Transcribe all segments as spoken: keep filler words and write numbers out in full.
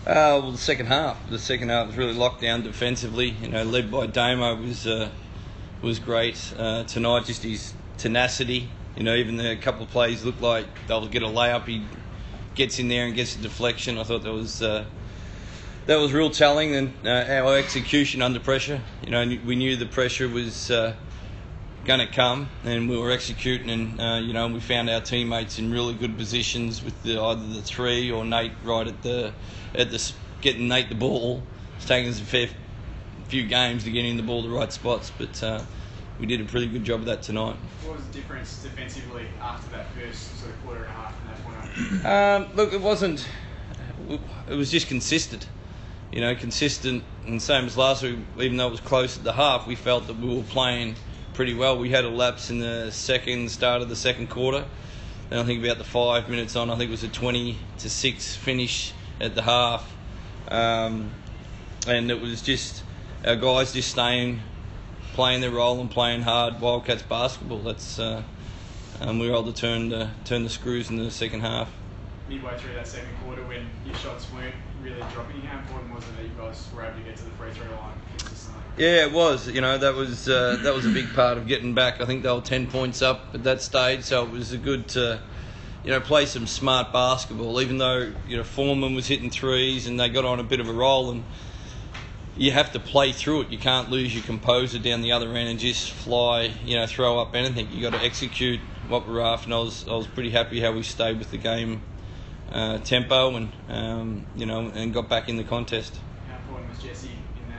Uh, well, the second half. The second half was really locked down defensively. You know, led by Damo was uh, was great uh, tonight. Just his tenacity. You know, even the couple of plays looked like they'll get a layup. He gets in there and gets a deflection. I thought that was uh, that was real telling. And uh, our execution under pressure. You know, we knew the pressure was uh, going to come, and we were executing. And uh, you know, we found our teammates in really good positions with the, either the three or Nate right at the at the getting Nate the ball. It's taken us a fair few games to get in the ball to the right spots, but uh, we did a pretty good job of that tonight. What was the difference defensively after that first sort of quarter and a half from that point on? Um, look, it wasn't. It was just consistent. You know, consistent, and same as last week. Even though it was close at the half, we felt that we were playing pretty well. We had a lapse in the second start of the second quarter. Then I think about the five minutes on, I think it was a twenty to six finish at the half, um, and it was just our guys just staying, playing their role and playing hard Wildcats basketball. That's uh, um, we were able to turn the turn the screws in the second half. Midway through that second quarter, when your shots weren't really dropping, how important was it that you guys were able to get to the free throw line consistently? Yeah, it was. You know, that was uh, that was a big part of getting back. I think they were ten points up at that stage, so it was a good to, you know, play some smart basketball. Even though, you know, Foreman was hitting threes and they got on a bit of a roll, and you have to play through it. You can't lose your composure down the other end and just fly, you know, throw up anything. You got to execute what we're after. And I was I was pretty happy how we stayed with the game uh, tempo and um, you know, and got back in the contest. How important was Jesse in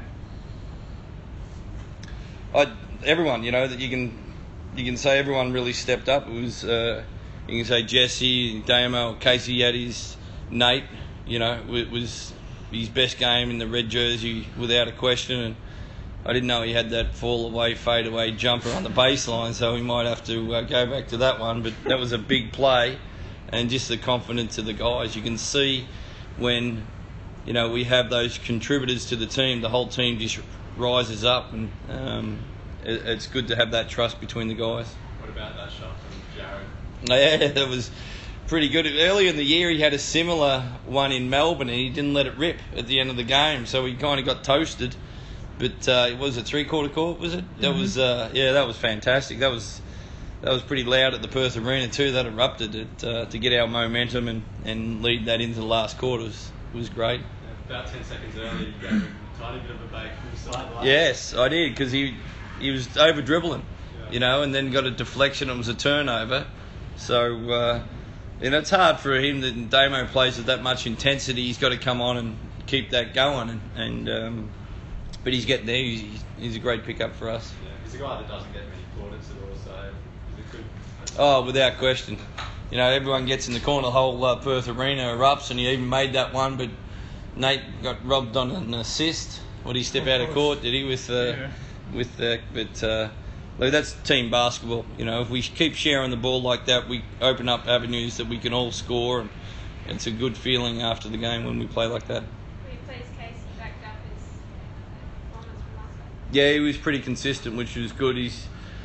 I that? everyone, you know, that you can you can say everyone really stepped up. It was uh, you can say Jesse, Damo, Casey Yaddies, Nate. You know, it was his best game in the red jersey without a question. And I didn't know he had that fall away, fade away jumper on the baseline, so we might have to uh, go back to that one. But that was a big play, and just the confidence of the guys. You can see when, you know, we have those contributors to the team, the whole team just rises up, and um, it, it's good to have that trust between the guys. What about that shot from Jared? Yeah, that was pretty good. Earlier in the year, he had a similar one in Melbourne, and he didn't let it rip at the end of the game, so he kind of got toasted. But uh, it was a three-quarter court, was it? That Mm-hmm. was, uh, yeah, that was fantastic. That was that was pretty loud at the Perth Arena too. That erupted it uh, to get our momentum and, and lead that into the last quarter was was great. Yeah, about ten seconds earlier, you gave him a tiny bit of a bake from the sideline. Yes, I did, because he he was over dribbling, Yeah. you know, and then got a deflection. It was a turnover. So, uh, you know, it's hard for him that Damo plays with that much intensity. He's got to come on and keep that going, and, and um, but he's getting there. He's, he's a great pickup for us. Yeah, he's a guy that doesn't get many plaudits at all, so he's a good. Oh, without question. You know, everyone gets in the corner. The whole uh, Perth Arena erupts, and he even made that one. But Nate got robbed on an assist. What did he step Of out of course. court? Did he with uh, Yeah. with uh, but uh, look, that's team basketball. You know, if we keep sharing the ball like that, we open up avenues that we can all score, and it's a good feeling after the game when we play like that. Will you please Casey backed up his performance from last week? Yeah, he was pretty consistent, which was good. He's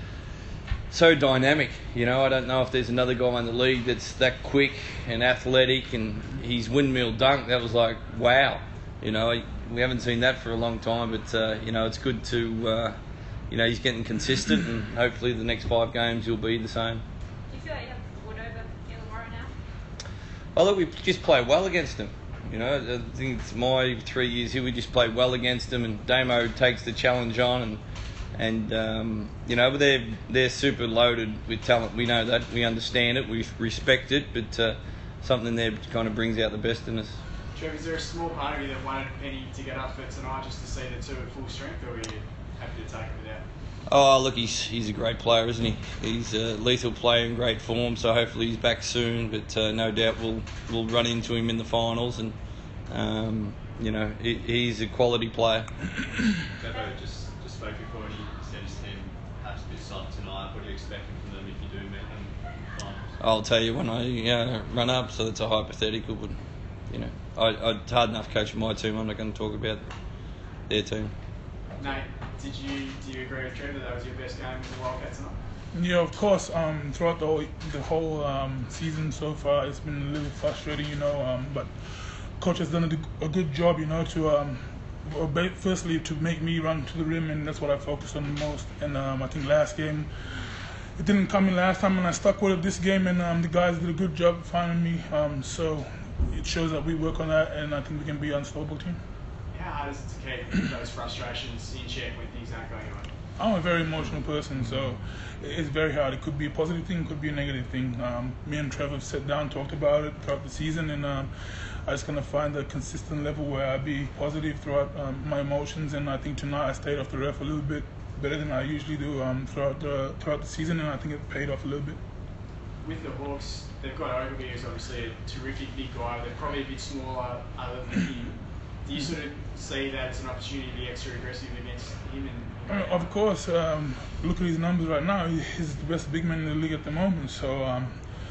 so dynamic. You know, I don't know if there's another guy in the league that's that quick and athletic, and his windmill dunk, that was like, wow. You know, we haven't seen that for a long time, but, uh, you know, it's good to, uh, you know, he's getting consistent, and hopefully the next five games he'll be the same. Do you feel like you have the wood over Illawarra now? Oh, look, we just play well against them. You know, I think it's my three years here, we just play well against them, and Damo takes the challenge on, and and um, you know, but they're they're super loaded with talent. We know that, we understand it, we respect it, but uh, something there kind of brings out the best in us. Trev, is there a small part of you that wanted Penny to get up for tonight just to see the two at full strength, or are you happy to take it without? Oh, look, he's he's a great player, isn't he? He's a lethal player in great form, so hopefully he's back soon. But uh, no doubt we'll we'll run into him in the finals, and um, you know, he, he's a quality player. Bevo just, just spoke before, and he said his team has to be solid tonight. What are you expecting from them if you do meet them in the finals? I'll tell you when I uh, run up, so that's a hypothetical, but you know, I, I, it's hard enough coaching my team. I'm not going to talk about their team. Nate, did you do you agree with Trevor that that was your best game with the Wildcats tonight? Yeah, of course. Um, throughout the whole the whole um, season so far, it's been a little frustrating, you know. Um, but coach has done a, a good job, you know, to um, well, ba- firstly to make me run to the rim, and that's what I focused on the most. And um, I think last game, it didn't come in last time, and I stuck with it this game, and um, the guys did a good job finding me. Um, so it shows that we work on that, and I think we can be an unstoppable team. How hard is it to keep those frustrations in check when things aren't going on? I'm a very emotional person, so it's very hard. It could be a positive thing, it could be a negative thing. Um, me and Trevor sat down, talked about it throughout the season, and um, I just gonna find a consistent level where I be positive throughout um, my emotions. And I think tonight I stayed off the ref a little bit better than I usually do um, throughout the throughout the season, and I think it paid off a little bit. With the Hawks, they've got Ogilvy, who's obviously a terrific big guy. They're probably a bit smaller other than him. Do you sort of see that as an opportunity to be extra aggressive against him? And Uh, Of course, um, look at his numbers right now. He- He's the best big man in the league at the moment. So um,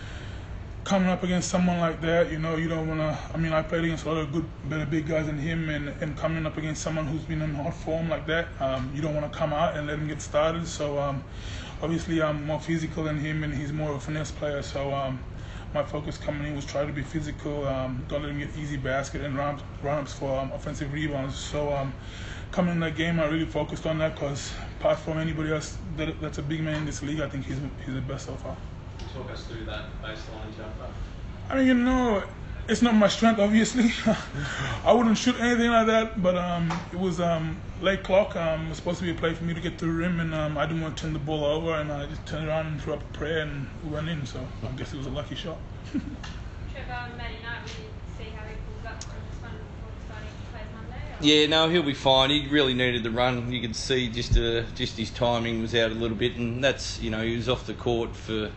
coming up against someone like that, you know, you don't want to. I mean, I played against a lot of good, better big guys than him, and, and coming up against someone who's been in hot form like that, um, you don't want to come out and let him get started. So um, obviously, I'm more physical than him, and he's more of a finesse player. So um, my focus coming in was try to be physical, um, don't let him get easy basket and run, run ups for um, offensive rebounds. So um, coming in that game, I really focused on that because apart from anybody else that, that's a big man in this league, I think he's he's the best so far. Talk us through that baseline jumper. I mean, you know, it's not my strength, obviously. I wouldn't shoot anything like that, but um, it was um, late clock. Um, it was supposed to be a play for me to get to the rim, and um, I didn't want to turn the ball over, and I just turned around and threw up a prayer and went in. So I guess it was a lucky shot. Trevor and Matty Knight, will you see how he pulls up from this one before starting to play Monday? Or? Yeah, no, he'll be fine. He really needed the run. You could see just uh, just his timing was out a little bit, and that's, you know, he was off the court for,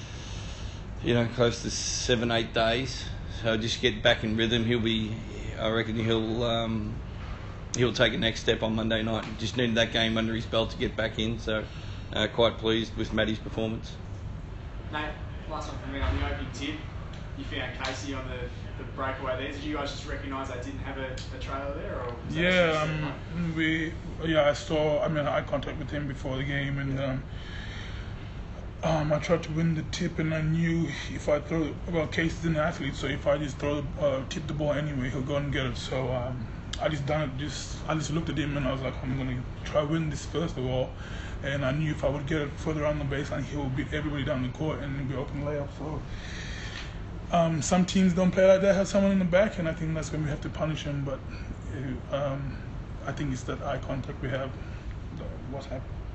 you know, close to seven, eight days. So just get back in rhythm. He'll be, I reckon he'll um, he'll take a next step on Monday night. Just needed that game under his belt to get back in. So uh, quite pleased with Matty's performance. Nate, last one from me on the opening tip. You found Casey on the, the breakaway there. Did you guys just recognise they didn't have a, a trailer there? Or was that Yeah, just- um, we yeah I saw. I mean, I had contact with him before the game, and um, um, I tried to win the tip, and I knew if I throw, well, Casey's an athlete, so if I just throw uh, tip the ball anyway, he'll go and get it. So um, I just done it. Just I just looked at him, and I was like, I'm gonna try win this first of all. And I knew if I would get it further on the baseline, he would beat everybody down the court, and it'd be open layup. So. Um, some teams don't play like that, have someone in the back, and I think that's when we have to punish them. But uh, um, I think it's that eye contact we have, what's happening.